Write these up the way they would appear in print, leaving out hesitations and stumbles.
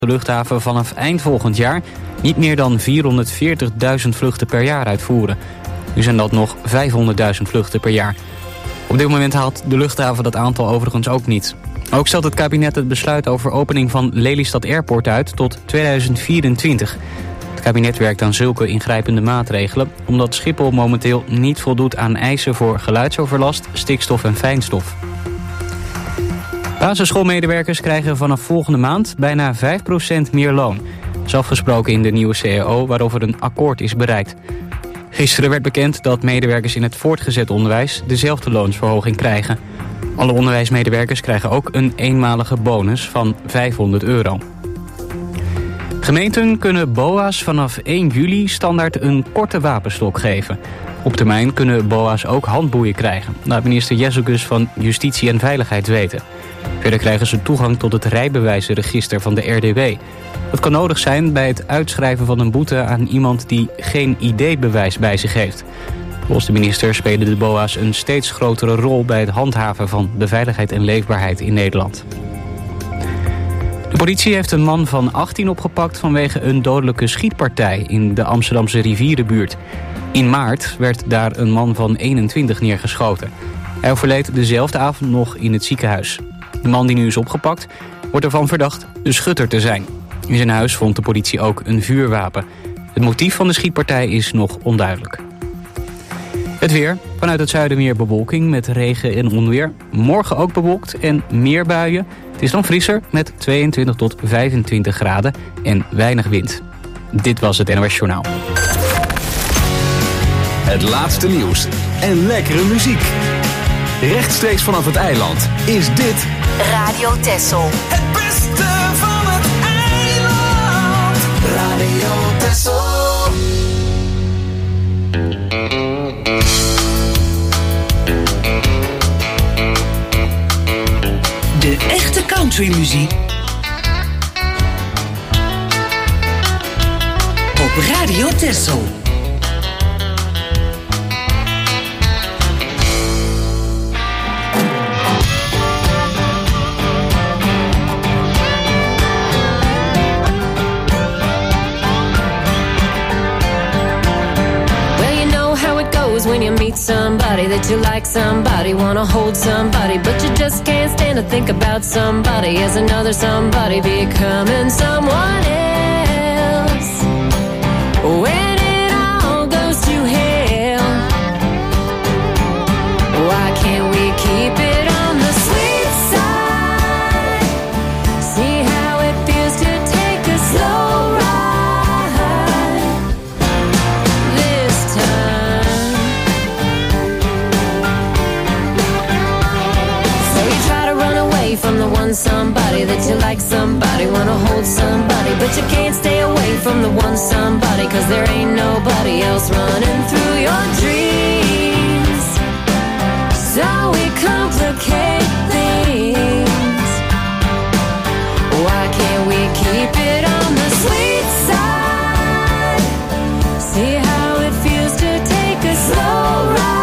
de luchthaven vanaf eind volgend jaar niet meer dan 440.000 vluchten per jaar uitvoeren. Nu zijn dat nog 500.000 vluchten per jaar. Op dit moment haalt de luchthaven dat aantal overigens ook niet. Ook stelt het kabinet het besluit over opening van Lelystad Airport uit tot 2024. Het kabinet werkt aan zulke ingrijpende maatregelen omdat Schiphol momenteel niet voldoet aan eisen voor geluidsoverlast, stikstof en fijnstof. Basisschoolmedewerkers krijgen vanaf volgende maand bijna 5% meer loon. Dat is afgesproken in de nieuwe CAO waarover een akkoord is bereikt. Gisteren werd bekend dat medewerkers in het voortgezet onderwijs dezelfde loonsverhoging krijgen. Alle onderwijsmedewerkers krijgen ook een eenmalige bonus van €500. Gemeenten kunnen BOA's vanaf 1 juli standaard een korte wapenstok geven. Op termijn kunnen BOA's ook handboeien krijgen, laat minister Jezus van Justitie en Veiligheid weten. Verder krijgen ze toegang tot het rijbewijzenregister van de RDW. Dat kan nodig zijn bij het uitschrijven van een boete aan iemand die geen ID-bewijs bij zich heeft. Volgens de minister spelen de BOA's een steeds grotere rol bij het handhaven van de veiligheid en leefbaarheid in Nederland. De politie heeft een man van 18 opgepakt vanwege een dodelijke schietpartij in de Amsterdamse rivierenbuurt. In maart werd daar een man van 21 neergeschoten. Hij overleed dezelfde avond nog in het ziekenhuis. De man die nu is opgepakt wordt ervan verdacht de schutter te zijn. In zijn huis vond de politie ook een vuurwapen. Het motief van de schietpartij is nog onduidelijk. Het weer. Vanuit het zuiden meer bewolking met regen en onweer. Morgen ook bewolkt en meer buien. Het is dan frisser met 22 tot 25 graden en weinig wind. Dit was het NOS Journaal. Het laatste nieuws en lekkere muziek. Rechtstreeks vanaf het eiland is dit Radio Texel. Het beste van het eiland. Radio Texel. De echte countrymuziek op Radio Texel. When you meet somebody that you like, somebody wanna hold somebody, but you just can't stand to think about somebody as another somebody becoming someone else. When it all goes to hell, why can't we keep it on the sweet side? See how it feels to take a slow ride this time. From the one somebody that you like, somebody wanna hold somebody, but you can't stay away from the one somebody, 'cause there ain't nobody else running through your dreams. So we complicate things. Why can't we keep it on the sweet side? See how it feels to take a slow ride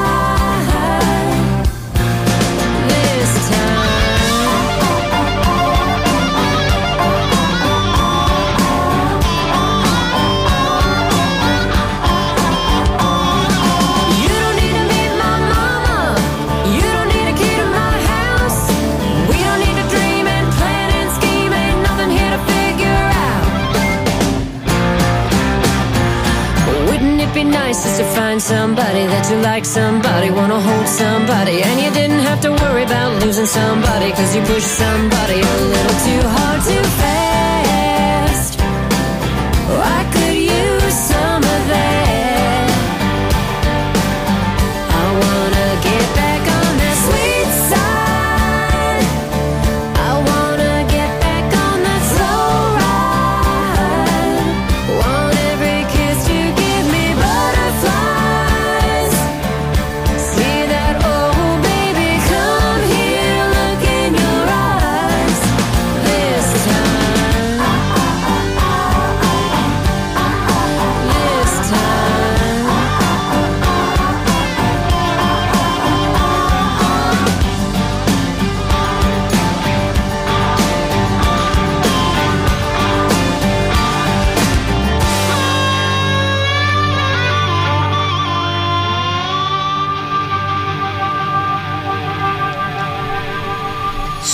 this time. Be nice just to find somebody that you like, somebody wanna hold somebody, and you didn't have to worry about losing somebody, 'cause you pushed somebody a little too hard too fast. Oh, I could use some of that. I wanna get back on that sweet side. I wanna get back on that slow ride. Want every kiss you give me butterflies. See that, oh baby, come here, look in your eyes this time.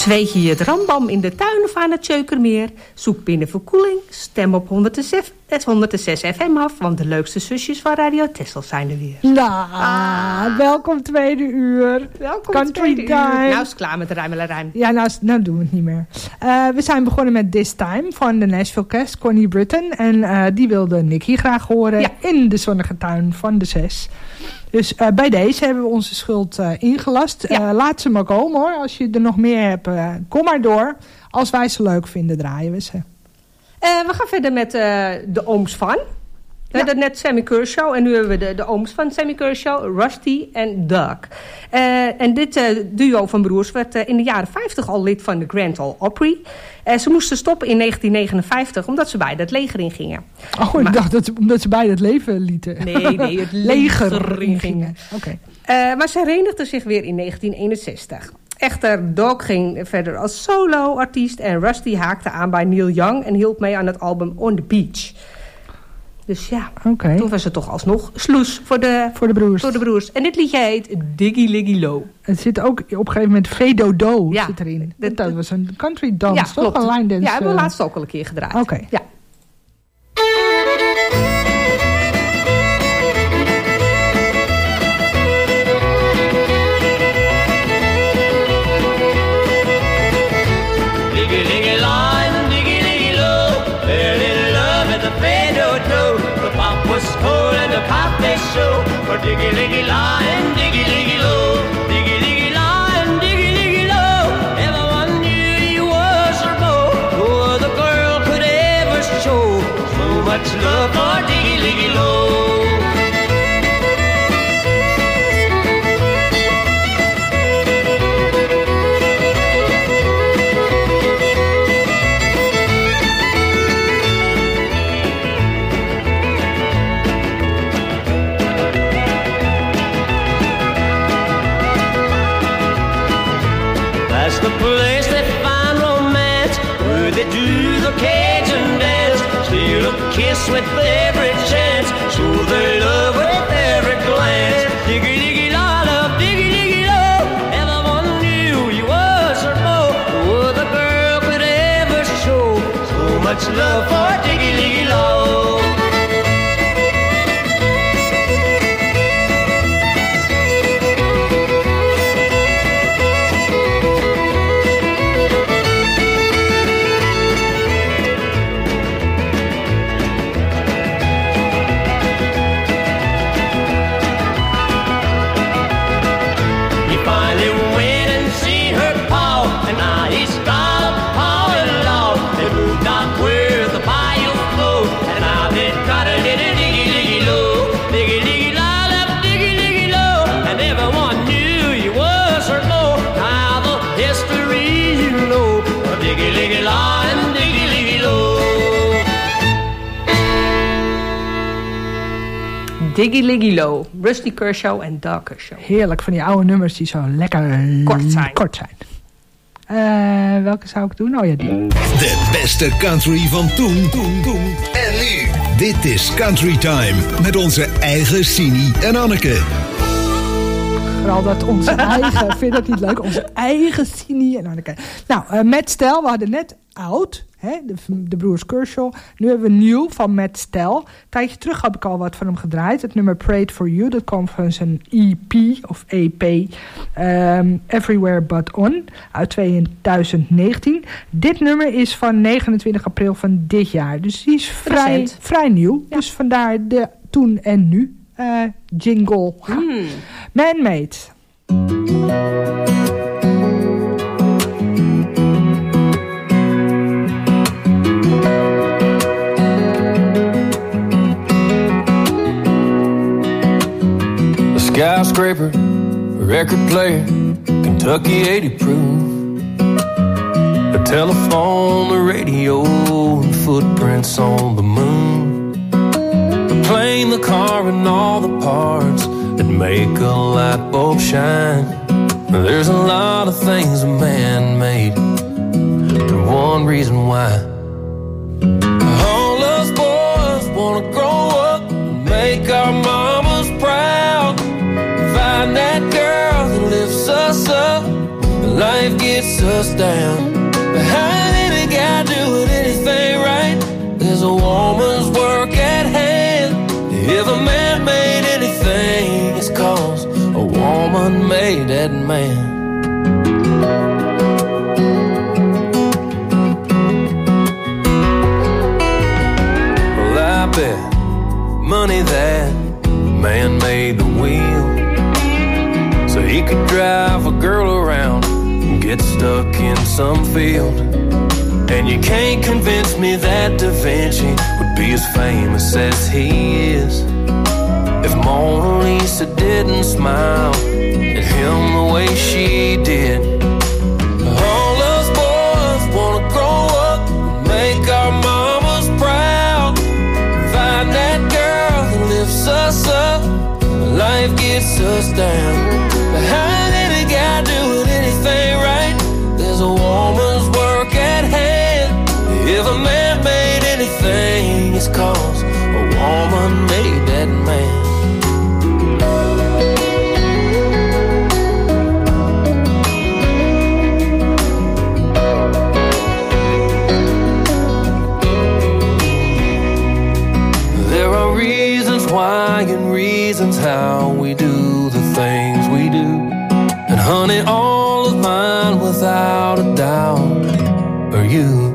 Zweet je het rambam in de tuin of aan het Tjeukermeer? Zoek binnen verkoeling, stem op 106 FM af, want de leukste zusjes van Radio Texel zijn er weer. Nou, welkom tweede uur. Welkom Country tweede time. uur. Nou is het klaar met de rijmelarijn. Ja, nou doen we het niet meer. We zijn begonnen met This Time van de Nashville Cast, Connie Britton. En die wilde Nicky graag horen in de zonnige tuin van de 6. Dus bij deze hebben we onze schuld ingelast. Laat ze maar komen hoor. Als je er nog meer hebt, kom maar door. Als wij ze leuk vinden, draaien we ze. We gaan verder met de ooms van. We hadden net Sammy Kershaw en nu hebben we de ooms van Sammy Kershaw, Rusty en Doug. En dit duo van broers werd in de jaren 50 al lid van de Grand Ole Opry. Ze moesten stoppen in 1959 omdat ze beide het leger ingingen. Oh, ik dacht omdat ze beide het leven lieten. Nee, het leger ingingen. Oké. Maar ze herenigden zich weer in 1961. Echter, Doug ging verder als solo-artiest en Rusty haakte aan bij Neil Young en hielp mee aan het album On The Beach. Dus ja, toen was het toch alsnog sloes voor de broers. En dit liedje heet Diggy Liggy Low. Het zit ook op een gegeven moment Vedo-Do zit erin. Dat was een country dance, ja, toch? Een line dance. Ja, hebben we laatst ook al een keer gedraaid. Oké. Ja. For diggy liggy lie and diggy liggy low, diggy liggy lie and diggy liggy low. Everyone knew he was her beau. No other girl could ever show so much love for diggy liggy low. The place they find romance, where they do the Cajun dance, steal a kiss with every chance, show their love with every glance. Diggy diggy la love, diggy diggy low. Everyone knew he was her beau. No other girl could ever show so much love for diggy diggy low. Diggy Liggy Low, Rusty Kershaw en Doug Kershaw. Heerlijk, van die oude nummers die zo lekker kort zijn. Welke zou ik doen? Oh ja, die. De beste country van toen en nu. Dit is Country Time met onze eigen Sini en Anneke. Vooral dat onze eigen, vind je dat niet leuk? Onze eigen Sini en Anneke. Nou, Matt Stell, we hadden net Oud, hè, de broers Kershaw. Nu hebben we New van Matt Stell. Een tijdje terug heb ik al wat van hem gedraaid. Het nummer Prayed For You, dat kwam van zijn EP of EP. Everywhere But On uit 2019. Dit nummer is van 29 april van dit jaar. Dus die is vrij nieuw. Ja. Dus vandaar de toen en nu jingle. Man-Made. Skyscraper, record player, Kentucky 80 proof. A telephone, the radio, and footprints on the moon. The plane, the car, and all the parts that make a light bulb shine. There's a lot of things a man made, but one reason why. All us boys wanna grow up and make our mamas proud. Find that girl that lifts us up, and life gets gets us down. Behind any guy doing anything right, there's a woman's work at hand. If a man made anything, it's 'cause a woman made that man. Well, I bet money that man made the wheel so he could drive a girl around and get stuck in some field. And you can't convince me that Da Vinci would be as famous as he is if Mona Lisa didn't smile at him the way she did. All us boys wanna grow up and make our mamas proud. Find that girl that lifts us up, life gets us down. Behind any guy doing anything right, there's a woman's work at hand. If a man made anything, it's 'cause a woman made that man. There are reasons why and reasons how we do the things we do. And honey, all of mine without a doubt are you.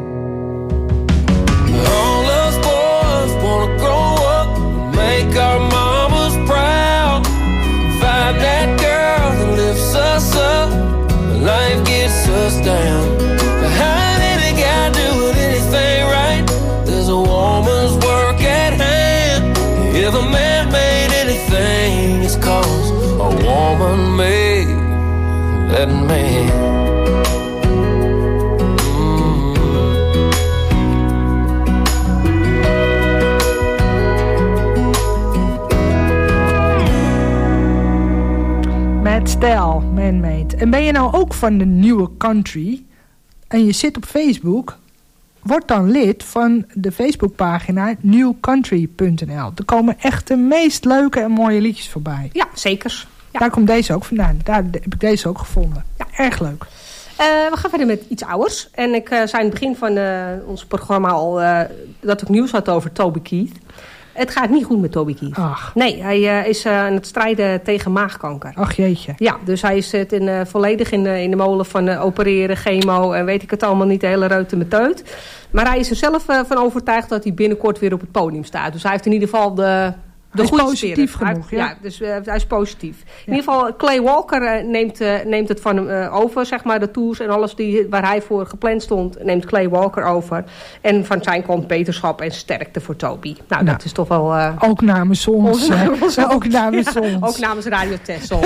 All us boys wanna grow up and make our mamas proud. Find that girl that lifts us up, life gets us down. Behind any guy doing anything right, there's a woman's work at hand. If a man made anything, it's 'cause a woman made that man. Matt Stell, Man-Made. En ben je nou ook van de nieuwe country en je zit op Facebook, word dan lid van de Facebookpagina newcountry.nl. Er komen echt de meest leuke en mooie liedjes voorbij. Ja, zeker. Ja. Daar komt deze ook vandaan. Daar heb ik deze ook gevonden. Ja. Erg leuk. We gaan verder met iets ouders. En ik zei in het begin van ons programma al dat ik nieuws had over Toby Keith. Het gaat niet goed met Toby Keith. Ach. Nee, hij is aan het strijden tegen maagkanker. Ach jeetje. Ja, dus hij zit volledig in de molen van opereren, chemo en weet ik het allemaal niet, de hele reut en meteut. Maar hij is er zelf van overtuigd dat hij binnenkort weer op het podium staat. Dus hij heeft in ieder geval de goede positief spirit. genoeg, ja. Ja, dus hij is positief. In ieder geval, Clay Walker neemt het van hem over, zeg maar, de tours en alles waar hij voor gepland stond, neemt Clay Walker over. En van zijn kant beterschap en sterkte voor Toby. Nou, dat is toch wel... ook namens ons. Ook namens ons. Ook namens Radio Texel.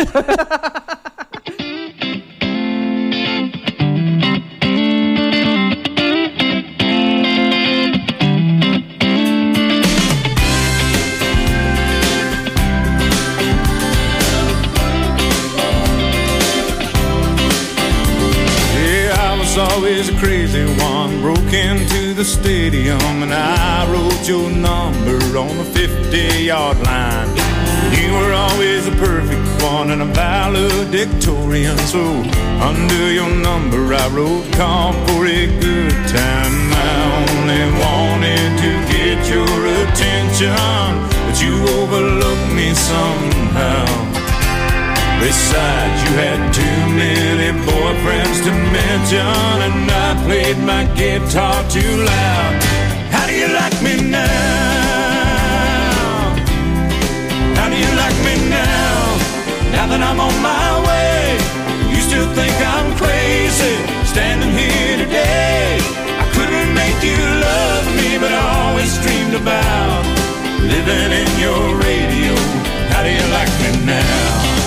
Always a crazy one, broke into the stadium and I wrote your number on the 50-yard line. You were always the perfect one and a valedictorian, so under your number I wrote call for a good time. I only wanted to get your attention, but you overlooked me somehow. Besides, you had too many boyfriends to mention, and I played my guitar too loud. How do you like me now? How do you like me now? Now that I'm on my way, you still think I'm crazy, standing here today. I couldn't make you love me, but I always dreamed about living in your radio. How do you like me now?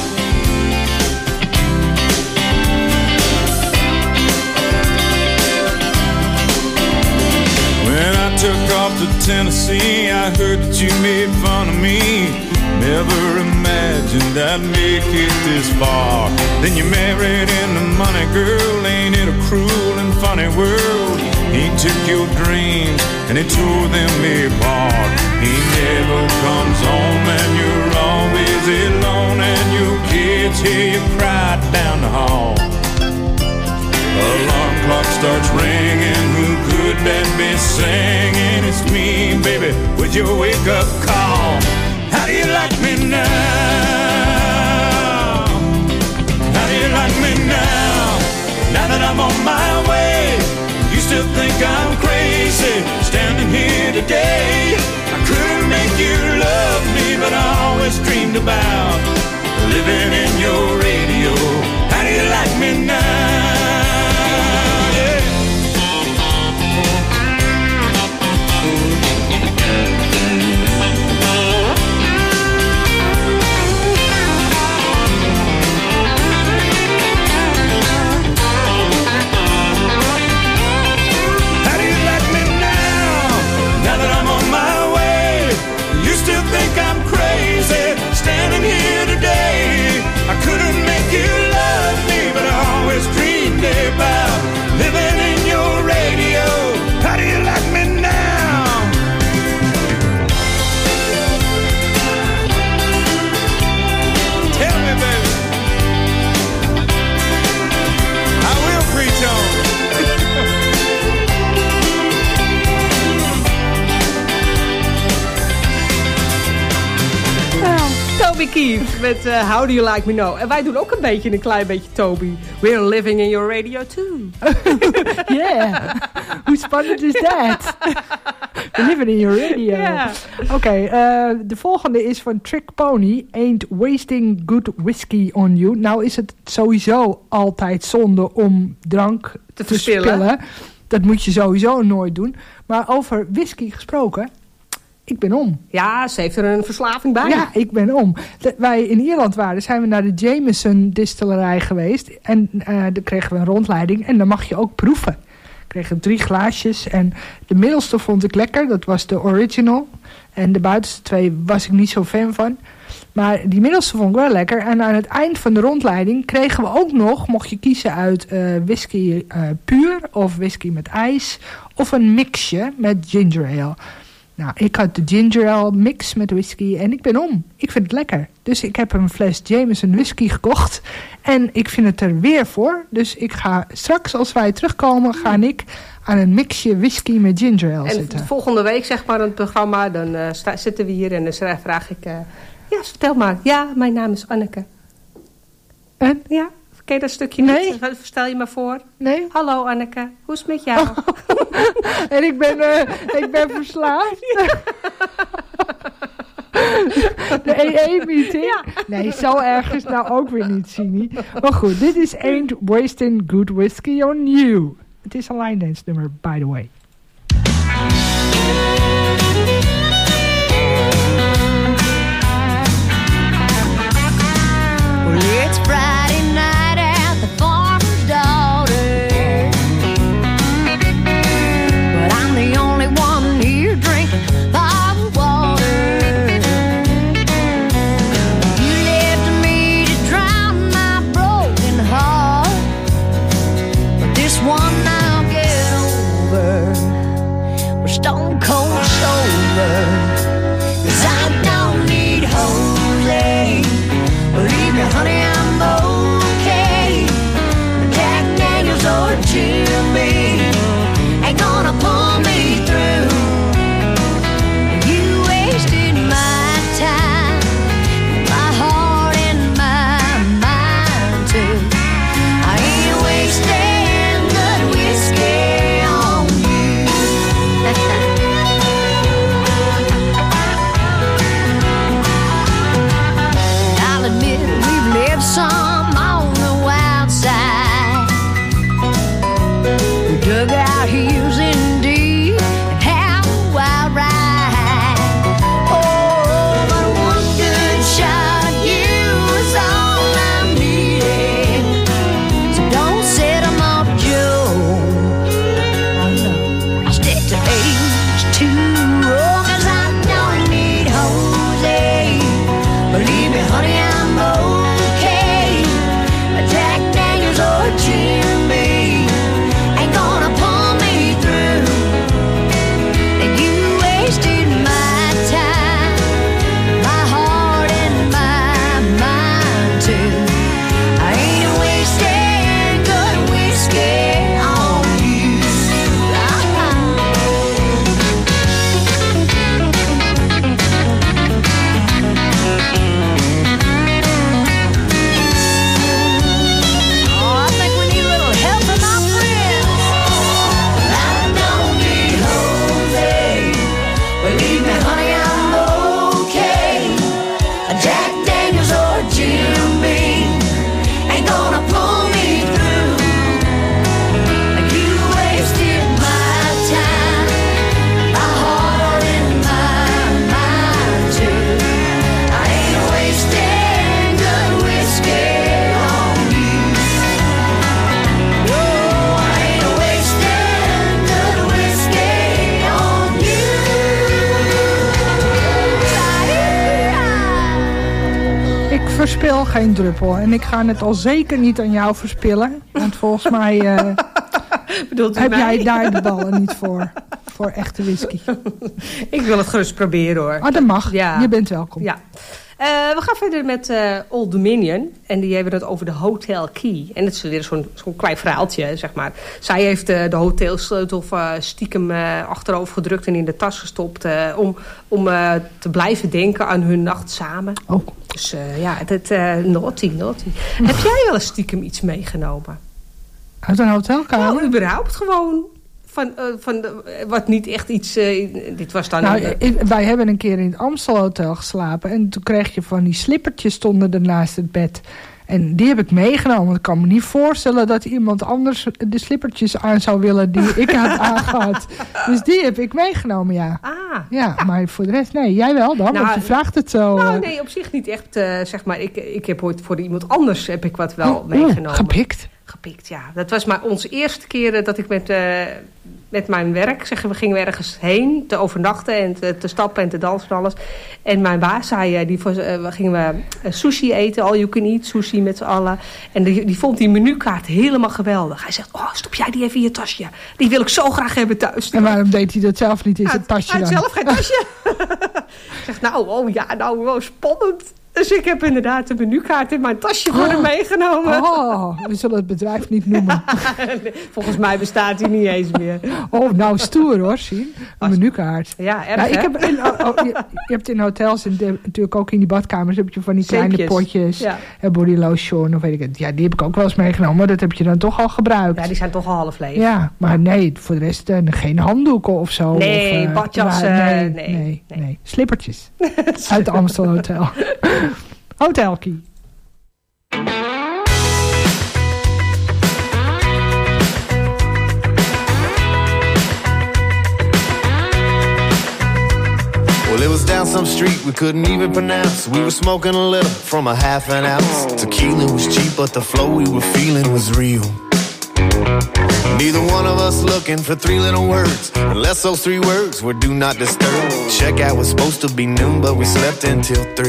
When I took off to Tennessee, I heard that you made fun of me. Never imagined I'd make it this far. Then you married into money, girl. Ain't it a cruel and funny world? He took your dreams and he tore them apart. He never comes home and you're always alone, and your kids hear you cry down the hall. Alarm clock starts ringing. Who could that be singing? It's me, baby, with your wake-up call. How do you like me now? How do you like me now? Now that I'm on my way, you still think I'm crazy. Standing here today, I couldn't make you love me, but I always dreamed about living in your radio. How do you like me now? Toby Keith met How Do You Like Me Now. En wij doen ook een klein beetje Toby. We're living in your radio too. Yeah. Hoe spannend is dat? We're living in your radio. Yeah. Oké, de volgende is van Trick Pony. Ain't wasting good whiskey on you. Nou is het sowieso altijd zonde om drank te verspillen. Dat moet je sowieso nooit doen. Maar over whisky gesproken... Ik ben om. Ja, ze heeft er een verslaving bij. Ja, ik ben om. Wij in Ierland waren, zijn we naar de Jameson distillerij geweest. En daar kregen we een rondleiding. En dan mag je ook proeven. We kregen 3 glaasjes. En de middelste vond ik lekker. Dat was de original. En de buitenste 2 was ik niet zo fan van. Maar die middelste vond ik wel lekker. En aan het eind van de rondleiding kregen we ook nog... mocht je kiezen uit whisky puur of whisky met ijs... of een mixje met ginger ale. Nou, ik had de ginger ale mix met whisky en ik ben om. Ik vind het lekker. Dus ik heb een fles Jameson whisky gekocht. En ik vind het er weer voor. Dus ik ga straks, als wij terugkomen, ga ik aan een mixje whisky met ginger ale zitten. En volgende week, zeg maar, in het programma, dan zitten we hier en dan vraag ik... ja, vertel maar. Ja, mijn naam is Anneke. En? Ja, ken je dat stukje niet? Stel je me voor. Nee. Hallo Anneke, hoe is het met jou? Oh. En ik ben verslaafd. De EE-meeting? Ja. Nee, zo erg is nou ook weer niet, Sini. Maar goed, dit is Ain't Wasting Good Whiskey on You. Het is een line dance nummer, by the way. Well, it's Friday night at the farmer's daughter, but I'm the only one here drinking bottled water. You left me to drown my broken heart, but this one I'll get over. We're stone cold sober, 'cause I don't need Jose. Believe me, honey, I'm okay. Jack Daniels or Jimmy ain't gonna pull me through. You wasted my time, my heart and my mind too. I ain't wasting good whiskey on you. verspil geen druppel. En ik ga het al zeker niet aan jou verspillen. Want volgens mij heb jij daar de ballen niet voor. Voor echte whisky. Ik wil het gerust proberen hoor. Oh, dat mag. Ja. Je bent welkom. Ja. We gaan verder met Old Dominion. En die hebben het over de Hotel Key. En het is weer zo'n klein verhaaltje, zeg maar. Zij heeft de hotelsleutel stiekem achterover gedrukt en in de tas gestopt. Om te blijven denken aan hun nacht samen. Oh. Dus naughty. Heb jij wel eens stiekem iets meegenomen? Uit een hotelkamer? Nou, überhaupt gewoon. Wat niet echt iets... dit was dan... wij hebben een keer in het Amstelhotel geslapen. En toen kreeg je van die slippertjes stonden er naast het bed. En die heb ik meegenomen. Want ik kan me niet voorstellen dat iemand anders de slippertjes aan zou willen die ik had aangehad. Dus die heb ik meegenomen, ja. Ja, maar voor de rest, nee. Jij wel dan? Want je vraagt het zo. Nou, nee, op zich niet echt. Zeg maar, ik heb ooit voor iemand anders heb ik wat wel meegenomen. Gepikt? Gepikt, ja. Dat was maar onze eerste keer dat ik met mijn werk, we gingen ergens heen te overnachten en te stappen en te dansen en alles. En mijn baas zei, gingen we sushi eten, all you can eat, sushi met z'n allen. En die vond die menukaart helemaal geweldig. Hij zegt, stop jij die even in je tasje. Die wil ik zo graag hebben thuis. En waarom deed hij dat zelf niet in zijn tasje dan? Hij had zelf geen tasje. Ik zeg, spannend. Dus ik heb inderdaad de menukaart in mijn tasje voor hem meegenomen. We zullen het bedrijf niet noemen. Volgens mij bestaat hij niet eens meer. Oh, nou stoer hoor, zien. Een menukaart. Ja, erg je hebt in hotels natuurlijk ook in die badkamers heb je van die kleine potjes. Ja. Body lotion of weet ik het. Ja, die heb ik ook wel eens meegenomen. Maar dat heb je dan toch al gebruikt. Ja, die zijn toch al half leeg. Ja, maar nee, voor de rest geen handdoeken of zo. Nee, badjassen. Nee. Slippertjes. Uit het Amstel Hotel. Hotel Key. Well, it was down some street we couldn't even pronounce. We were smoking a little from a half an ounce. Tequila was cheap, but the flow we were feeling was real. Neither one of us looking for three little words, unless those three words were do not disturb. Checkout was supposed to be noon, but we slept until 3.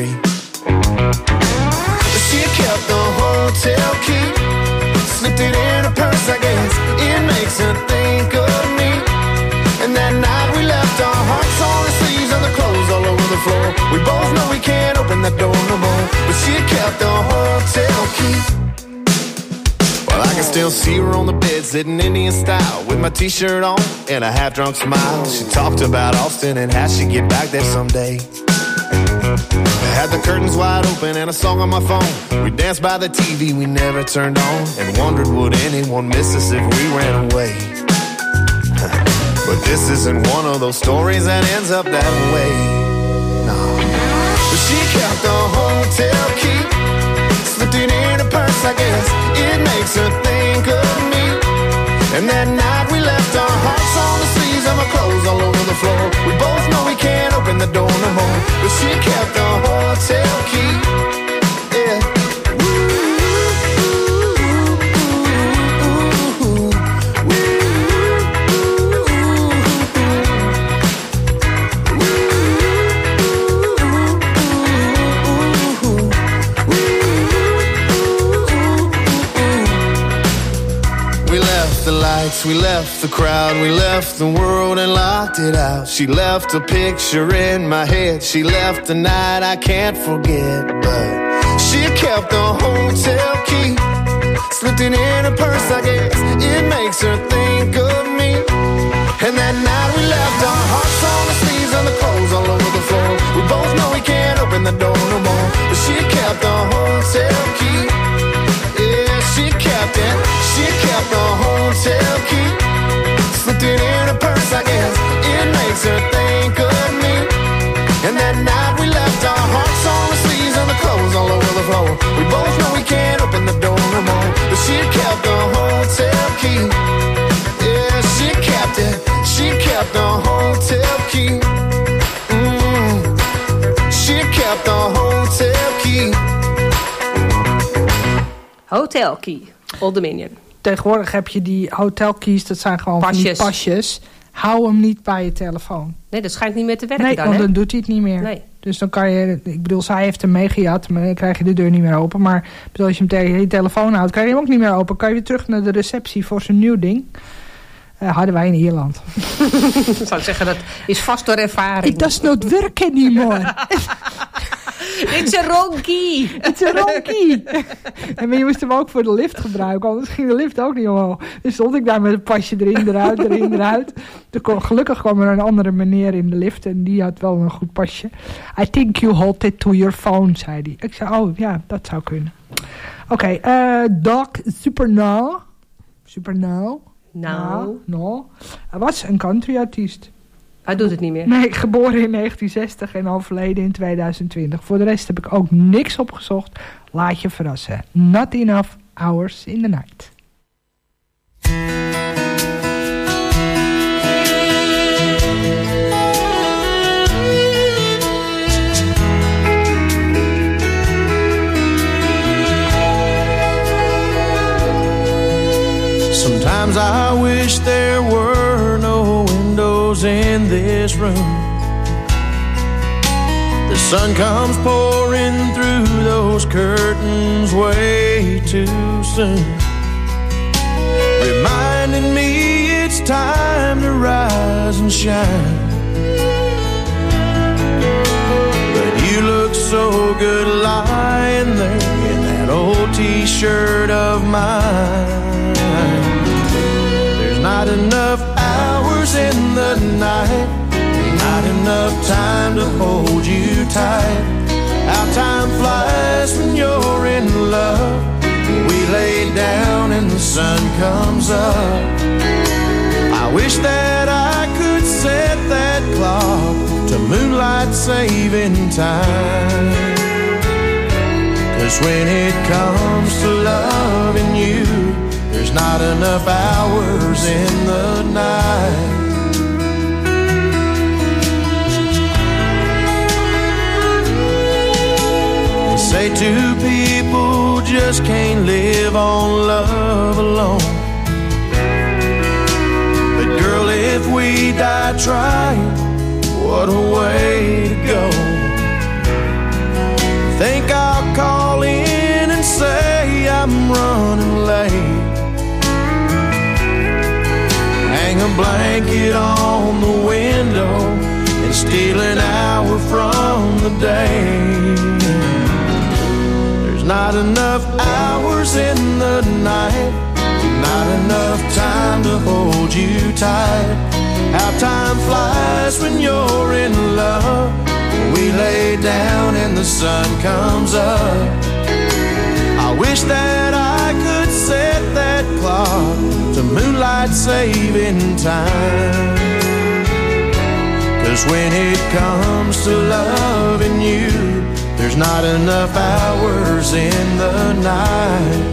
She kept the hotel key, slipped it in her purse, I guess. It makes her think of me. And that night we left our hearts on the sleeves and the clothes all over the floor. We both know we can't open that door no more, but she kept the hotel key. Well, I can still see her on the bed, sitting Indian style, with my t-shirt on and a half-drunk smile. She talked about Austin and how she'd get back there someday. I had the curtains wide open and a song on my phone. We danced by the TV we never turned on, and wondered would anyone miss us if we ran away. But this isn't one of those stories that ends up that way. No. But she kept the hotel key, slipped it in her purse, I guess. It makes her think of me. And that night we left our hearts on the sleeves and our clothes all over the floor. We both know we can't open the door no more, but she kept the hotel key. Yeah. The lights, we left the crowd, we left the world and locked it out. She left a picture in my head, she left a night I can't forget. But she kept the hotel key, slipped it in her purse, I guess. It makes her think of me. And that night we left our hearts on the sleeves and the clothes all over the floor. We both know we can't open the door no more, but she kept the hotel key. Yeah, she kept it. She kept the hotel key, slipped it in her purse, I guess. It makes her think of me. And that night we left our hearts on the sleeves and the clothes all over the floor. We both know we can't open the door no more, but she kept the hotel key. Yeah, she kept it. She kept the hotel key. She kept the hotel key. Hotel Key, Old Dominion. Tegenwoordig heb je die hotelkeys, dat zijn gewoon van die pasjes. Hou hem niet bij je telefoon. Nee, dat schijnt niet meer te werken nee, dan, want hè? dan doet hij het niet meer. Nee. Dus dan kan je... Ik bedoel, zij heeft hem meegejat, maar dan krijg je de deur niet meer open. Maar ik bedoel, als je hem tegen je telefoon houdt, krijg je hem ook niet meer open. Kan je weer terug naar de receptie voor zijn nieuw ding. Hadden wij in Ierland. Ik zou zeggen, dat is vast door ervaring. It does not work anymore. It's a ronkie. It's a ronkie. En je moest hem ook voor de lift gebruiken, anders ging de lift ook niet omhoog. Dus stond ik daar met een pasje erin, eruit. Gelukkig kwam er een andere meneer in de lift en die had wel een goed pasje. I think you hold it to your phone, zei hij. Ik zei, oh ja, dat zou kunnen. Oké, Doc Supernal. Nou. Hij was een countryartiest. Hij doet het niet meer. Nee, geboren in 1960 en overleden in 2020. Voor de rest heb ik ook niks opgezocht. Laat je verrassen. Not enough hours in the night. Sometimes I wish there were no windows in this room. The sun comes pouring through those curtains way too soon, reminding me it's time to rise and shine. But you look so good lying there in that old t-shirt of mine. Not enough hours in the night, not enough time to hold you tight. How time flies when you're in love. We lay down and the sun comes up. I wish that I could set that clock to moonlight saving time. 'Cause when it comes to loving you, there's not enough hours in the night. They say two people just can't live on love alone. But girl, if we die trying, what a way to go. Think I'll call in and say I'm running late. Hang a blanket on the window and steal an hour from the day. There's not enough hours in the night, not enough time to hold you tight. How time flies when you're in love. We lay down and the sun comes up. I wish that I could set that clock to moonlight saving time. 'Cause when it comes to loving you, there's not enough hours in the night.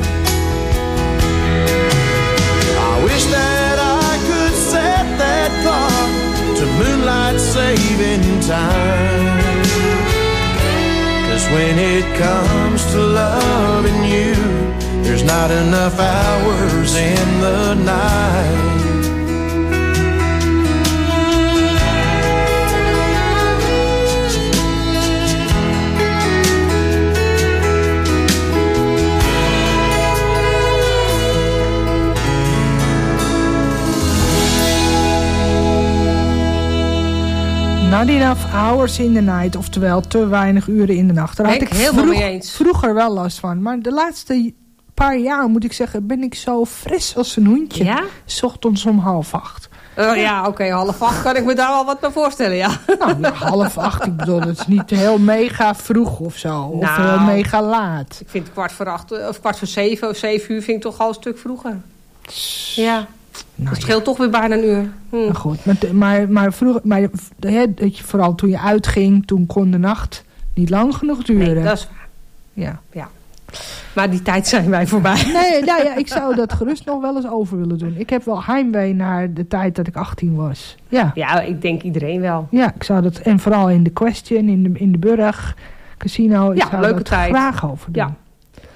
I wish that I could set that clock to moonlight saving time. 'Cause when it comes to loving you, there's not enough hours in the night. Not enough hours in the night, oftewel te weinig uren in de nacht. Daar had ik helemaal mee eens. Vroeger wel last van. Maar de laatste paar jaar, moet ik zeggen, ben ik zo fris als een hoentje. Ja? 's Ochtends om 7:30. Ja, oké, 7:30 kan ik me daar wel wat bij voorstellen, ja. Nou, 7:30, ik bedoel, dat is niet heel mega vroeg of zo. Of heel mega laat. Ik vind 7:15 of 6:15 of 7 uur vind ik toch al een stuk vroeger. Ja. Nou, het scheelt toch weer bijna een uur. Nou goed, maar vroeger, dat je, vooral toen je uitging, toen kon de nacht niet lang genoeg duren. Nee, dat is waar. Ja. Maar die tijd zijn wij voorbij. Nee, nou ja, ik zou dat gerust nog wel eens over willen doen. Ik heb wel heimwee naar de tijd dat ik 18 was. Ja, ik denk iedereen wel. Ja, ik zou dat, en vooral in de Question, in de Burg, casino. Ik zou leuke dat tijd. graag over doen. Ja.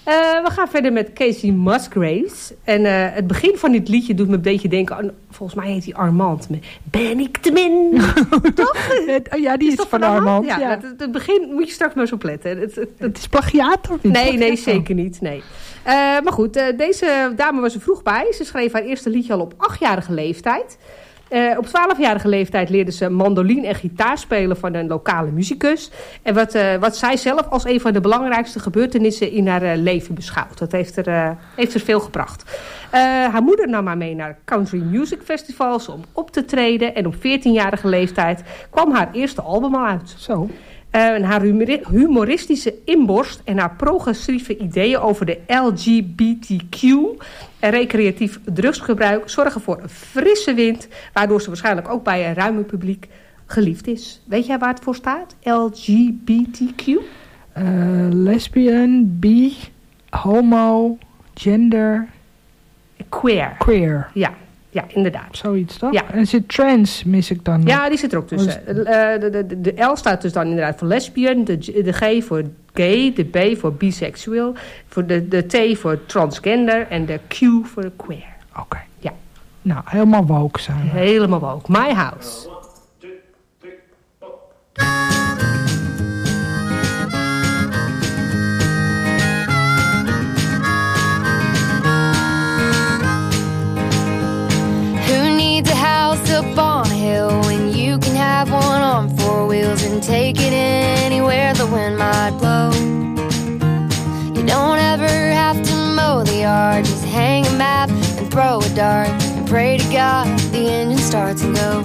We gaan verder met Casey Musgraves. En het begin van dit liedje doet me een beetje denken aan... Volgens mij heet hij Armand. Ben ik te min? Toch? Ja, die is van Armand. Ja. Het begin moet je straks maar eens opletten. Het is plagiaat of niet? Nee, zeker niet. Nee. Maar goed, deze dame was er vroeg bij. Ze schreef haar eerste liedje al op 8-jarige leeftijd. Op 12-jarige leeftijd leerde ze mandoline en gitaar spelen van een lokale muzikus. En wat zij zelf als een van de belangrijkste gebeurtenissen in haar leven beschouwt. Dat heeft er veel gebracht. Haar moeder nam haar mee naar country music festivals om op te treden. En op 14-jarige leeftijd kwam haar eerste album al uit. Zo. En haar humoristische inborst en haar progressieve ideeën over de LGBTQ en recreatief drugsgebruik zorgen voor een frisse wind, waardoor ze waarschijnlijk ook bij een ruime publiek geliefd is. Weet jij waar het voor staat? LGBTQ? Lesbian, bi, homo, gender... Queer. Ja, inderdaad. Zoiets toch? Ja. En zit trans, mis ik dan? Ja, die zit er ook tussen. De L staat dus dan inderdaad voor lesbian, de G voor gay, de B voor biseksueel, voor de T voor transgender en de Q voor queer. Oké. Ja. Nou, helemaal woke zijn we. Helemaal woke. My house. Up on a hill when you can have one on 4 wheels and take it anywhere the wind might blow. You don't ever have to mow the yard, just hang a map and throw a dart and pray to God the engine starts and go.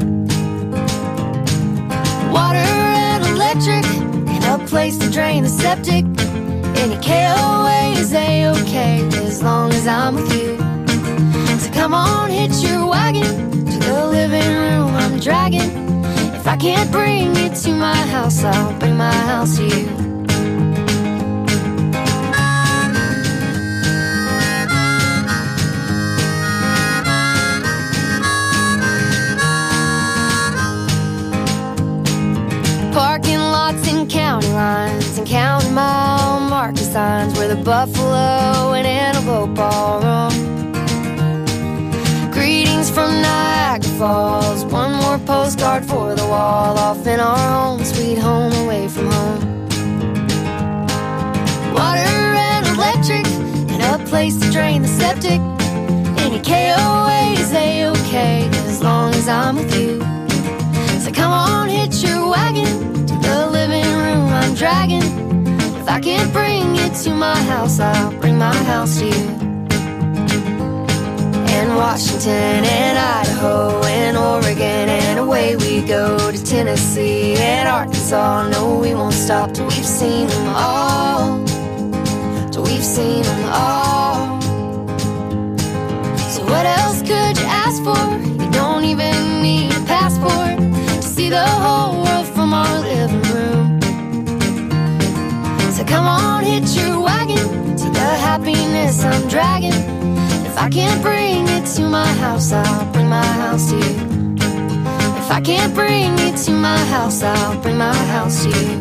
Water and electric and a place to drain the septic. Any KOA is A-okay as long as I'm with you. So come on, hitch your wagon, the living room I'm dragging. If I can't bring you to my house, I'll bring my house to you. Parking lots and county lines and county mile marker signs where the buffalo and antelope all roam. Greetings from Niagara Falls, one more postcard for the wall, off in our home, sweet home, away from home. Water and electric, and a place to drain the septic. Any KOA is A-okay, as long as I'm with you. So come on, hitch your wagon, to the living room I'm dragging. If I can't bring you to my house, I'll bring my house to you. And Washington and Idaho and Oregon and away we go to Tennessee and Arkansas. No, we won't stop till we've seen them all, till we've seen them all. So what else could you ask for? You don't even need a passport to see the whole world from our living room. So come on, hitch your wagon to the happiness I'm dragging. If I can't bring it to my house, I'll bring my house to you. If I can't bring it to my house, I'll bring my house to you.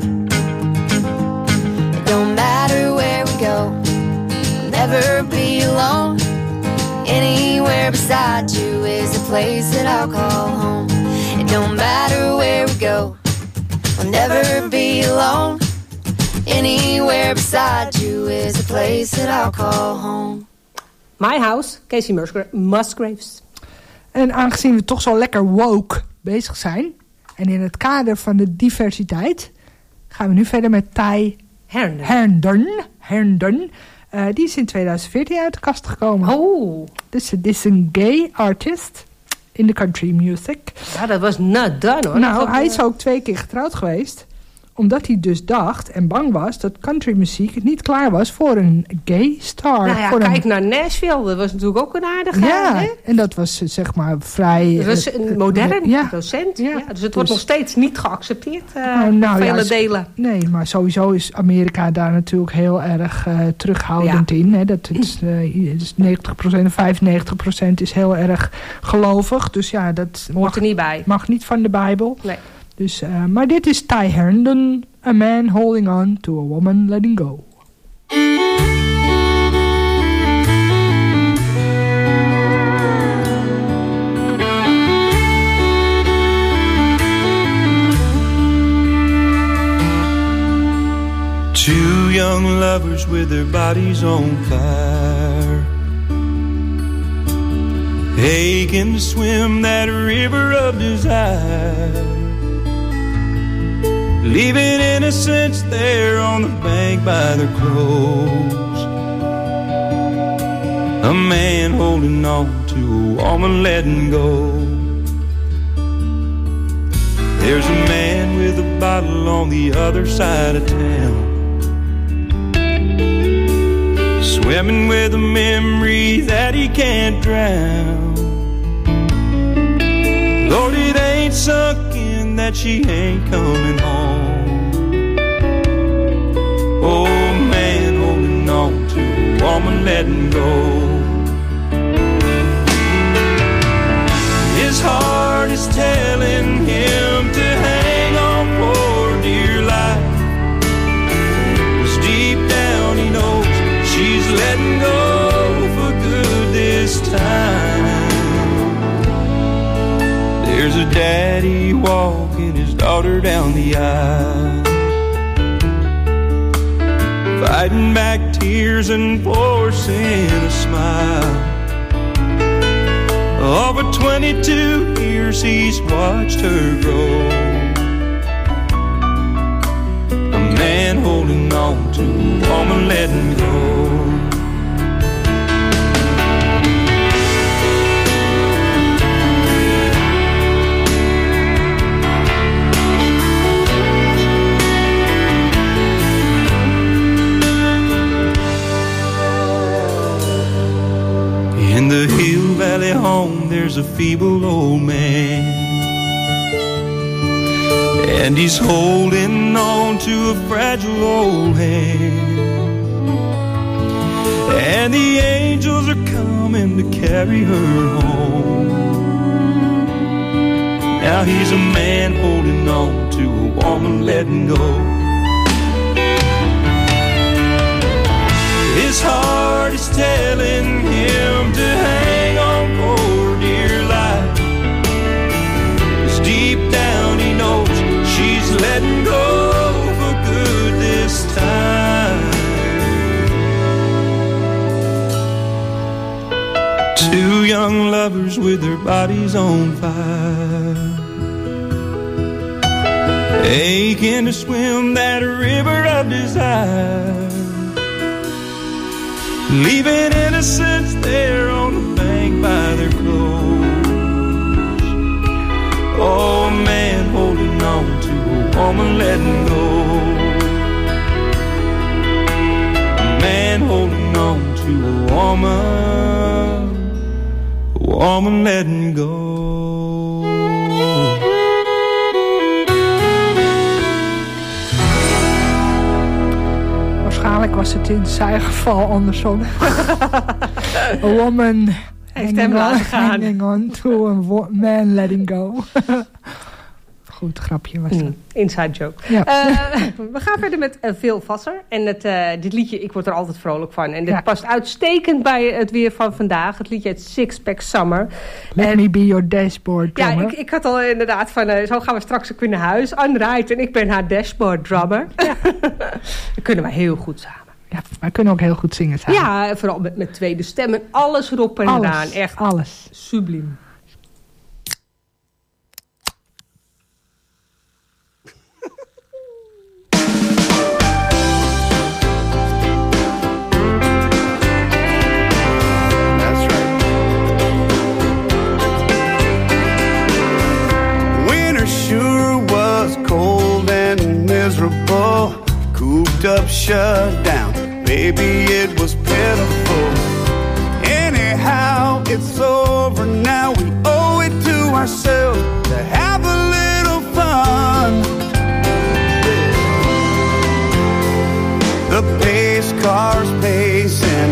It don't matter where we go, I'll never be alone. Anywhere beside you is a place that I'll call home. It don't matter where we go, I'll never be alone. Anywhere beside you is a place that I'll call home. My House, Casey Musgraves. En aangezien we toch zo lekker woke bezig zijn, en in het kader van de diversiteit, gaan we nu verder met Ty Herndon. Die is in 2014 uit de kast gekomen. Oh. Dus dit is een gay artist in de country music. Ja, dat was not done hoor. Nou, hij is ook 2 keer getrouwd geweest. Omdat hij dus dacht en bang was dat countrymuziek niet klaar was voor een gay star. Nou ja, voor kijk naar Nashville. Dat was natuurlijk ook een aardige. Ja, hè? En dat was zeg maar vrij... Dat was een modern ja. docent. Ja, dus het wordt nog steeds niet geaccepteerd nou, vele delen. Nee, maar sowieso is Amerika daar natuurlijk heel erg terughoudend in. Hè. Dat is 90% of 95% is heel erg gelovig. Dus ja, dat hoort er niet bij. Mag niet van de Bijbel. Nee. Dus, maar dit is Ty Herndon, A Man Holding On to a Woman Letting Go. Two young lovers with their bodies on fire, aching to swim that river of desire, leaving innocence there on the bank by their clothes. A man holding on to a woman letting go. There's a man with a bottle on the other side of town, swimming with a memory that he can't drown. Lord, it ain't sunk in that she ain't coming home. Oh, man holding on to a woman letting go. His heart is telling him to hang on for dear life, 'cause deep down he knows she's letting go for good this time. There's a daddy walking his daughter down the aisle, fighting back tears and forcing a smile. Over 22 years he's watched her grow. A man holding on to a woman letting go. In the Hill Valley home there's a feeble old man, and he's holding on to a fragile old hand. And the angels are coming to carry her home. Now he's a man holding on to a woman letting go. His heart is telling him to hang on for dear life, 'cause deep down he knows she's letting go for good this time. Two young lovers with their bodies on fire, aching to swim that river of desire, leaving innocence there on the bank by their clothes. Oh, a man holding on to a woman letting go. A man holding on to a woman letting go. Waarschijnlijk was het in zijn geval andersom. A woman heeft hem laten gaan. Hanging on to a man letting go. Goed grapje was dat. Inside joke. Ja. We gaan verder met Phil Vassar. En dit liedje, ik word er altijd vrolijk van. En dit past uitstekend bij het weer van vandaag. Het liedje heet Six Pack Summer. Let me be your dashboard drummer. Ja, ik had al inderdaad van, zo gaan we straks ook weer naar huis. Anne Wright en ik ben haar dashboard drummer. Ja. Dat kunnen wij heel goed samen. Ja, wij kunnen ook heel goed zingen samen. Ja, vooral met tweede stemmen. Alles erop en eraan. Echt alles. Subliem. Cold and miserable, cooped up, shut down. Baby, it was pitiful. Anyhow, it's over now. We owe it to ourselves to have a little fun. The pace car's pacing.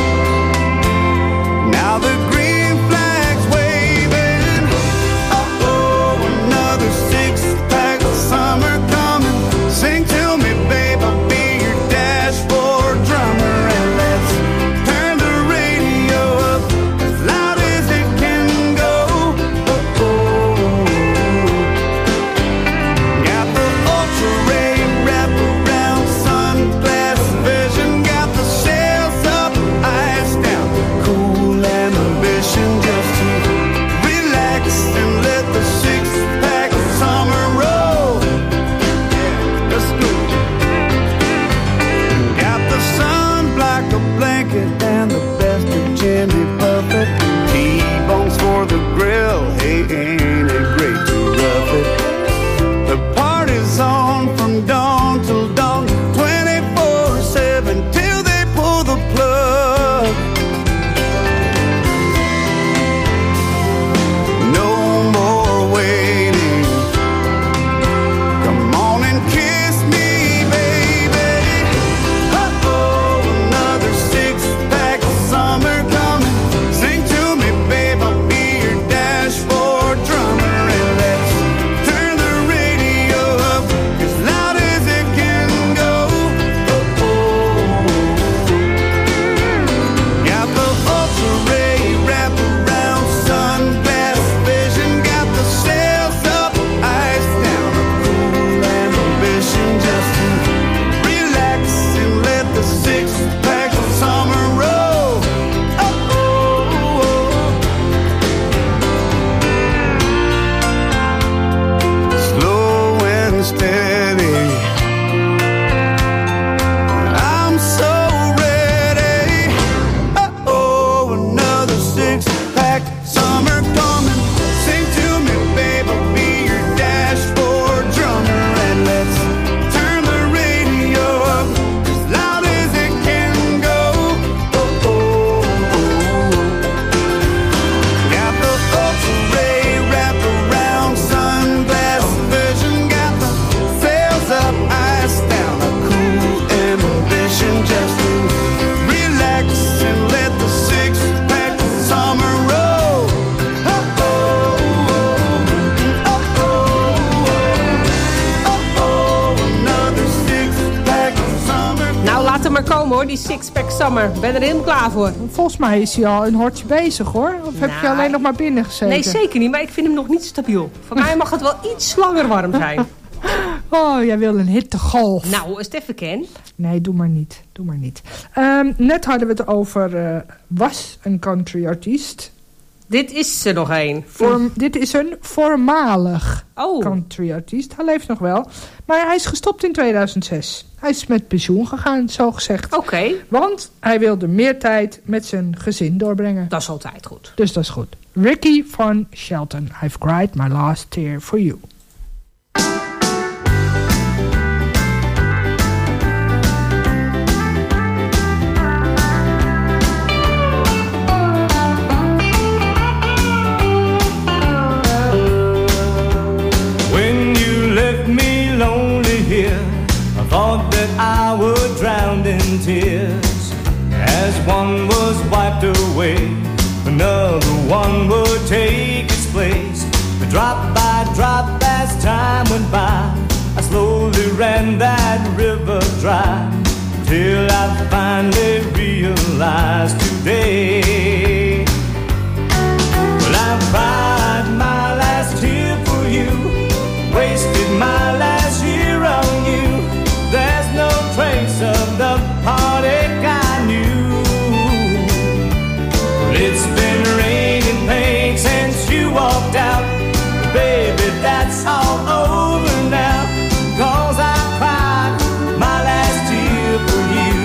Now the green flag's waving. Uh-oh, another six-pack summer coming. Sing to me, babe, I'll be your dashboard drummer. And let's turn the radio up as loud as it can go. Oh-oh, steady. I'm so ready. Oh, another six-pack summer coming. Sing to me, babe, I'll be your dashboard drummer. And let's turn the radio up as loud as it can go. Oh, oh, oh. Got the ultra-ray wrap-around sunglass vision. Got the sails up, eyes down, a cool ambition just to relax and let the six-pack summer roll. Oh, oh, oh, oh, oh, another six-pack summer. Nou, laat hem maar komen hoor, die six-pack summer. Ben er helemaal klaar voor. Volgens mij is hij al een hortje bezig hoor. Of heb je alleen nog maar binnen gezeten? Nee, zeker niet, maar ik vind hem nog niet stabiel. Voor mij mag het wel iets langer warm zijn. Oh, jij wil een hittegolf. Nou, als het even kan. Nee, doe maar niet. Doe maar niet. Net hadden we het over was een country artiest. Dit is er nog één. Dit is een voormalig country artiest. Hij leeft nog wel. Maar hij is gestopt in 2006. Hij is met pensioen gegaan, zo gezegd. Oké. Want hij wilde meer tijd met zijn gezin doorbrengen. Dat is altijd goed. Dus dat is goed. Ricky van Shelton. I've cried my last tear for you. When you left me lonely here, I thought that I would drown in tears. As one was wiped away, another one would take its place. Drop by drop as time went by, I slowly ran that river dry, till I finally realized today. Well, I cried my last tear for you, wasted my last year on you. There's no trace of the heartache I knew. Well, it's been raining pain since you walked out. Baby, that's all over now, 'cause I cried my last tear for you.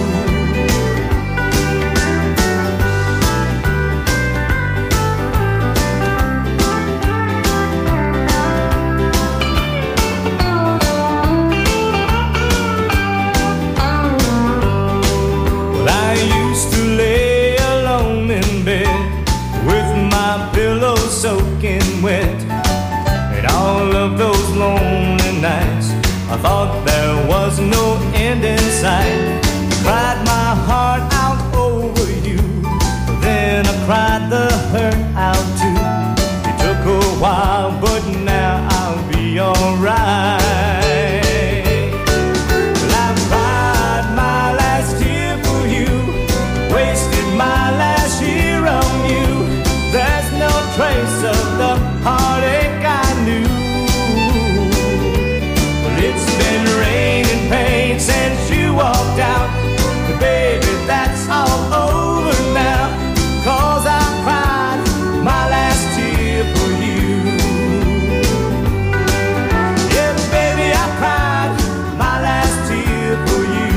Well, I used to lay alone in bed with my pillow soaking wet. All of those lonely nights, I thought there was no end in sight. Cried my heart out over you, then I cried the hurt out too. It took a while, but now I'll be alright. Well, I cried my last tear for you, wasted my last year on you. There's no trace of the heartache I knew. Well, it's been raining pain since you walked out. But baby, that's all over now, 'cause I cried my last tear for you. Yeah, baby, I cried my last tear for you.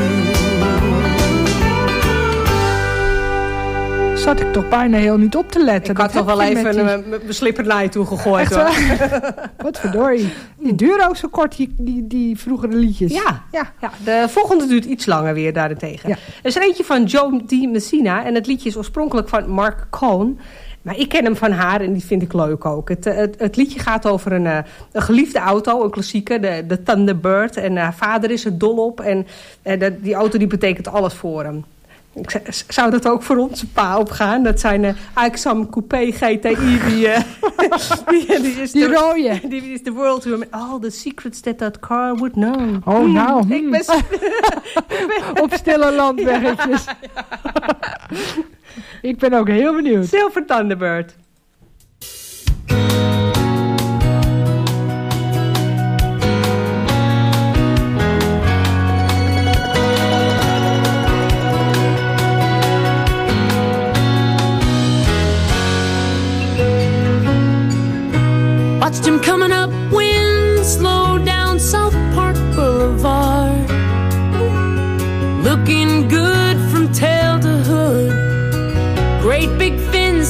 Zat ik toch bijna heel niet op te letten. Ik had nog wel even mijn slipper naar je toe gegooid. Hoor. Wat verdorie. Die duren ook zo kort, die vroegere liedjes. Ja. De volgende duurt iets langer weer daarentegen. Ja. Er is er eentje van Joan D. Messina. En het liedje is oorspronkelijk van Mark Cohn. Maar ik ken hem van haar en die vind ik leuk ook. Het liedje gaat over een geliefde auto, een klassieke, de Thunderbird. En haar vader is er dol op. En die auto die betekent alles voor hem. Zou dat ook voor onze pa opgaan? Dat zijn Aixam Coupé GTI. Die is die rode. Die is the world tour. All the secrets that car would know. Oh, nou. Ik ben op stille landweggetjes. Ik ben ook heel benieuwd. Silver Thunderbird. Watched him coming up wind, slow down south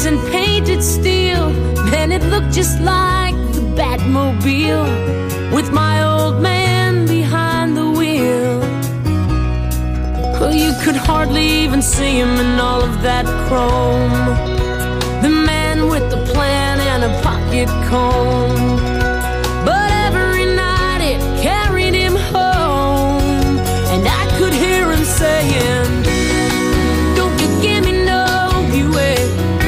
and painted steel. Man, it looked just like the Batmobile with my old man behind the wheel. Well, you could hardly even see him in all of that chrome. The man with the plan and a pocket comb. But every night it carried him home, and I could hear him saying, don't you give me no Buick.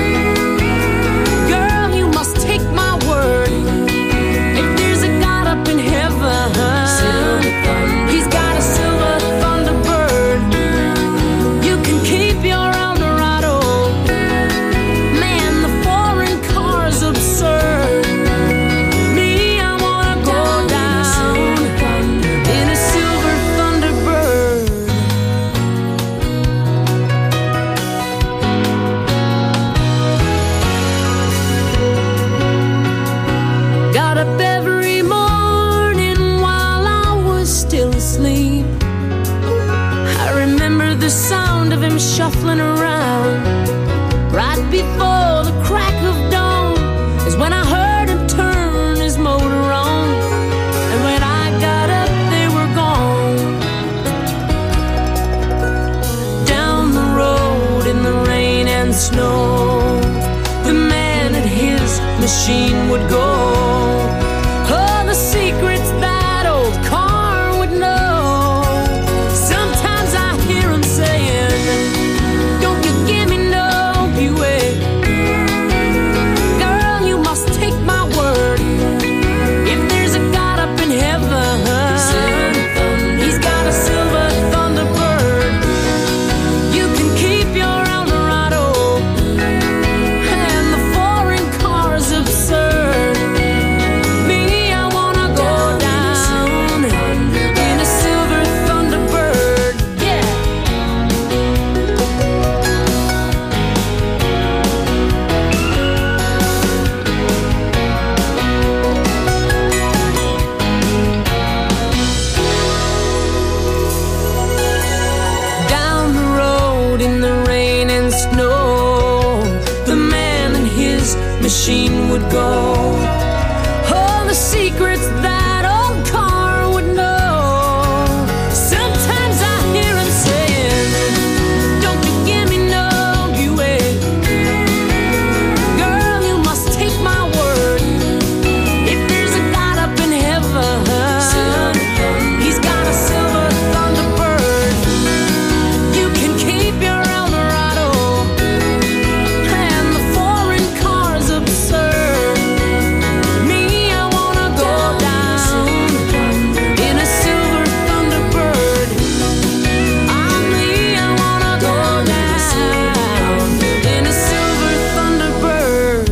Girl, you must take my word. If there's a God up in heaven, he's got a silver Thunderbird. You can keep your Eldorado. Man, the foreign car's absurd. Me, I wanna go down in a silver Thunderbird. Got up every morning while I was still asleep. I remember the sound of him shuffling around. Right before the crack of dawn is when I heard him turn his motor on. And when I got up, they were gone. Down the road in the rain and snow, the man at his machine would go. Oh, the secrets that old car would know. Sometimes I hear him saying, don't you give me no Buick. Girl, you must take my word. If there's a God up in heaven, he's got a silver Thunderbird. You can keep your Eldorado, and the foreign car's absurd. Me, I wanna go down in a silver Thunderbird. Yeah. Down the road in the rain and snow, the man and his machine would go. All the secrets that old car would know. Sometimes I hear him saying, don't you give me no Buick. Girl, you must take my word. If there's a God up in heaven, he's got a silver Thunderbird. You can keep your Eldorado, and the foreign car's absurd. Me, I wanna go down in a silver Thunderbird. Me, I wanna go down in a silver Thunderbird.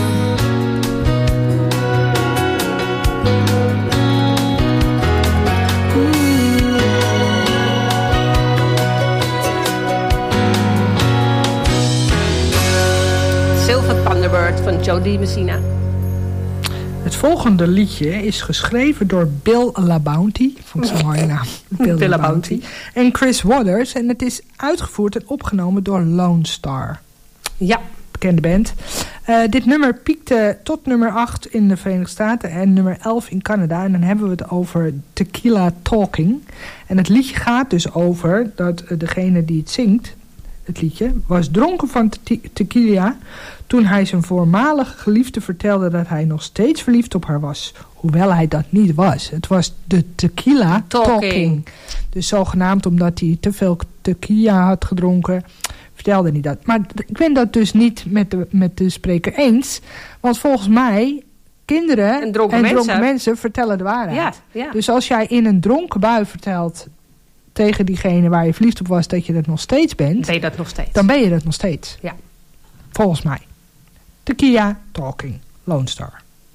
Silver Thunderbird van Joe DiMessina. Het volgende liedje is geschreven door Bill LaBounty. Vond ik zo'n mooie naam. Bill LaBounty. En Chris Waters. En het is uitgevoerd en opgenomen door Lone Star. Ja. Bekende band. Dit nummer piekte tot nummer 8 in de Verenigde Staten en nummer 11 in Canada. En dan hebben we het over Tequila Talking. En het liedje gaat dus over dat degene die het zingt, het liedje, was dronken van tequila toen hij zijn voormalige geliefde vertelde dat hij nog steeds verliefd op haar was. Hoewel hij dat niet was. Het was de Tequila Talking. Dus zogenaamd omdat hij te veel tequila had gedronken, vertelde hij dat. Maar ik ben dat dus niet met de spreker eens. Want volgens mij, kinderen en dronken mensen vertellen de waarheid. Ja. Dus als jij in een dronken bui vertelt tegen diegene waar je verliefd op was dat je dat nog steeds bent, Ben je dat nog steeds? dan ben je dat nog steeds. Ja. Volgens mij. Tequila Talking, Lone Star.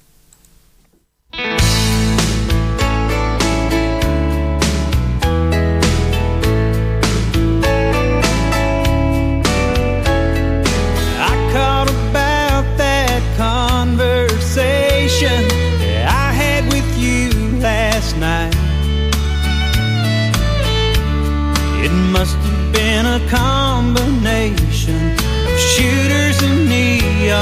I caught about that conversation I had with you last night. It must have been a combination of shooters and neon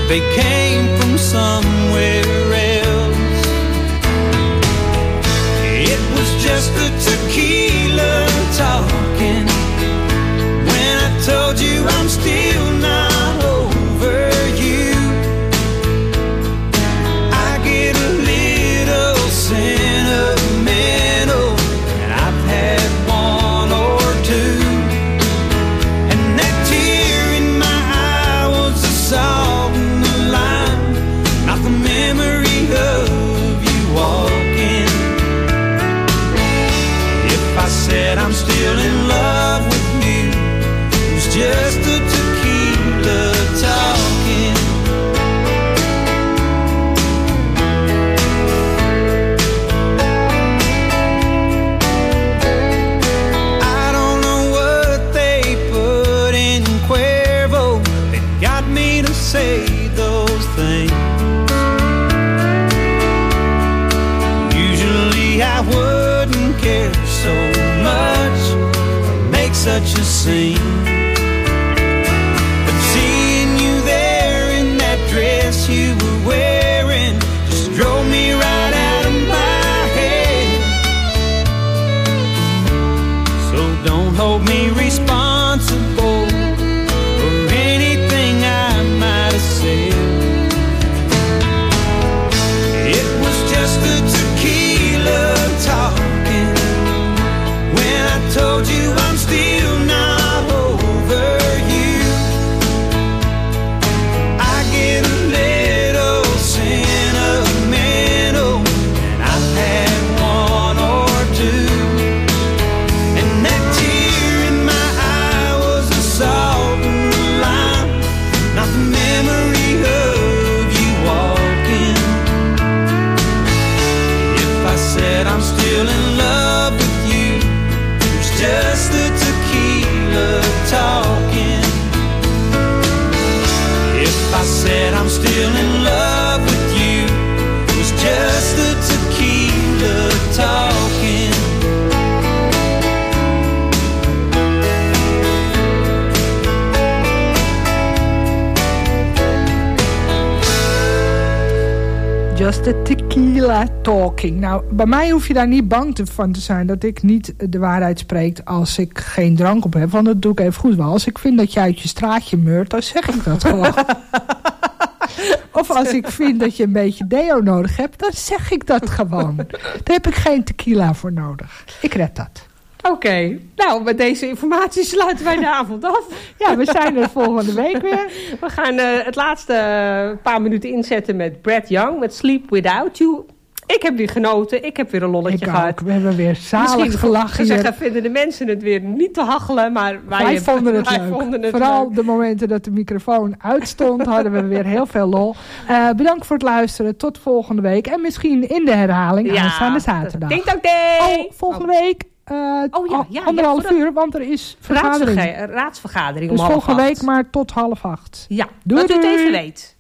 they came from somewhere else. It was just the tequila talking when I told you I'm still not over you. I get a little sentimental, and I've had one or two, and that tear in my eye was the salt in the lime, not the memory of you walking. If I said I'm still in love with you, it was just the tequila talking. I don't know what they put in Cuervo that got me to say those things. Usually I wouldn't care so much or make such a scene, but seeing you there in that dress you were wearing just drove me right out of my head. So don't hold me responsible for anything I might have said. It was just the tequila talking when I told you I'm still not over you. I get a little sentimental, and I've had one or two, and that tear in my eye was the salt in the lime, not the memory of you walking. If I said I'm still in love with you, it was just the tequila talking. If I said I'm still in love with you, it was just the tequila talking. Just the tequila talking. Nou, bij mij hoef je daar niet bang van te zijn dat ik niet de waarheid spreek als ik geen drank op heb. Want dat doe ik even goed wel. Als ik vind dat je uit je straatje meurt, dan zeg ik dat gewoon. Of als ik vind dat je een beetje deo nodig hebt, dan zeg ik dat gewoon. Daar heb ik geen tequila voor nodig. Ik red dat. Oké, nou, met deze informatie sluiten wij de avond af. Ja, we zijn er volgende week weer. We gaan het laatste paar minuten inzetten met Brad Young, met Sleep Without You. Ik heb weer genoten, ik heb weer een lolletje gehad. Ook. We hebben weer zalig Misschien gelachen. Misschien vinden de mensen het weer niet te hachelen, maar wij vonden het leuk. Vonden het Vooral leuk. De momenten dat de microfoon uitstond, hadden we weer heel veel lol. Bedankt voor het luisteren, tot volgende week. En misschien in de herhaling aanstaande zaterdag. Ding dong ding! Volgende week... anderhalf uur, want er is vergadering. Raadsvergadering dus om 7:30. volgende week maar tot 7:30. Ja, doei, dat u het doei. even weet.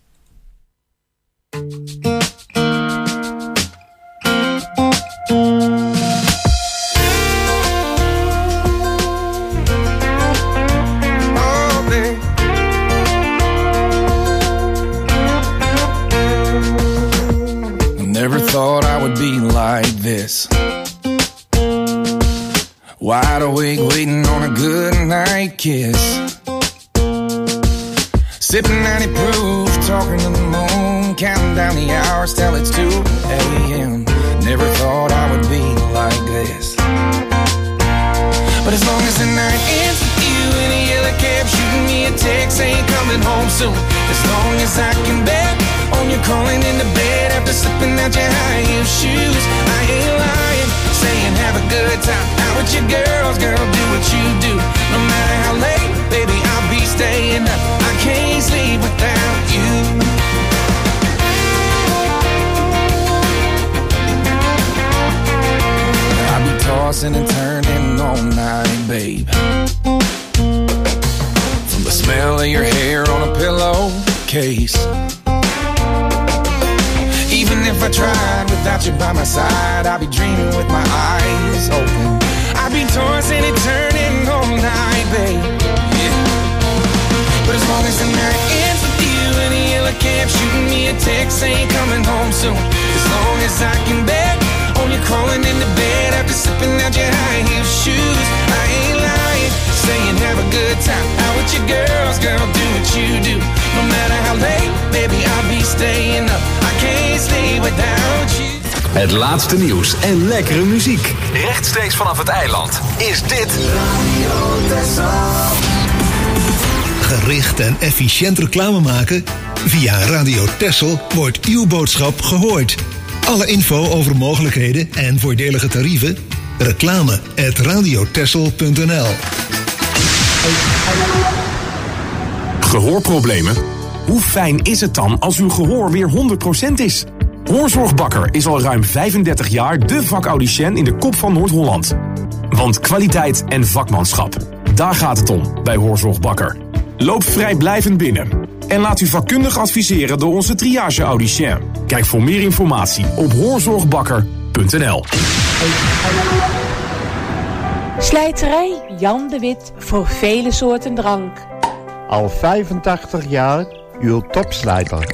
Never thought I would be like this. Wide awake waiting on a good night kiss. Sipping 90 proof, talking to the moon, counting down the hours till it's 2 a.m. Never thought I would be like this. But as long as the night ends with you in a yellow cab, shooting me a text saying coming home soon. As long as I can bet on you crawling into bed after slipping out your high heel shoes, I ain't lying, saying have a good time out with your girls, girl, do what you do. No matter how late, baby, I'll be staying up. I can't sleep without you. I'll be tossing and turning all night, babe. From the smell of your hair on a pillowcase. Even if I tried without you by my side, I'd be dreaming with my eyes open. I'd be tossing and turning all night, babe. Yeah. But as long as the night ends with you and the the cab, shooting me a text saying coming home soon. As long as I can bet on you crawling into bed after slipping out your high heel shoes. I ain't lying, saying have a good time out with your girls, girl, do what you do. No matter how late, baby, I'll be staying up. I can't stay without you. Het laatste nieuws en lekkere muziek. Rechtstreeks vanaf het eiland is dit Radio Texel. Gericht en efficiënt reclame maken? Via Radio Texel wordt uw boodschap gehoord. Alle info over mogelijkheden en voordelige tarieven? reclame@radiotexel.nl. Gehoorproblemen? Hoe fijn is het dan als uw gehoor weer 100% is? Hoorzorgbakker is al ruim 35 jaar de vakaudicien in de kop van Noord-Holland. Want kwaliteit en vakmanschap, daar gaat het om bij Hoorzorgbakker. Loop vrijblijvend binnen en laat u vakkundig adviseren door onze triage-audicien. Kijk voor meer informatie op hoorzorgbakker.nl. Slijterij Jan de Wit voor vele soorten drank. Al 85 jaar uw topslijter.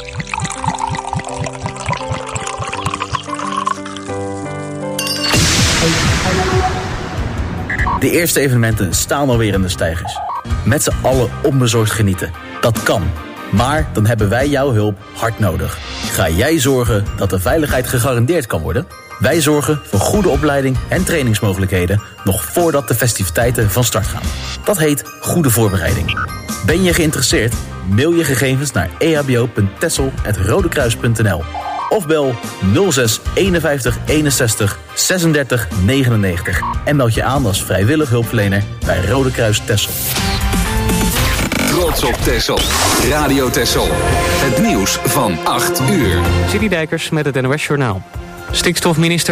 De eerste evenementen staan alweer in de steigers. Met z'n allen onbezorgd genieten. Dat kan. Maar dan hebben wij jouw hulp hard nodig. Ga jij zorgen dat de veiligheid gegarandeerd kan worden? Wij zorgen voor goede opleiding en trainingsmogelijkheden nog voordat de festiviteiten van start gaan. Dat heet goede voorbereiding. Ben je geïnteresseerd? Mail je gegevens naar ehbo.tessel@rodekruis.nl of bel 06 51 61 36 99 en meld je aan als vrijwillig hulpverlener bij Rode Kruis Texel. Trots op Texel. Radio Texel. Het nieuws van 8 uur. City Dijkers met het NOS Journaal. Stikstofminister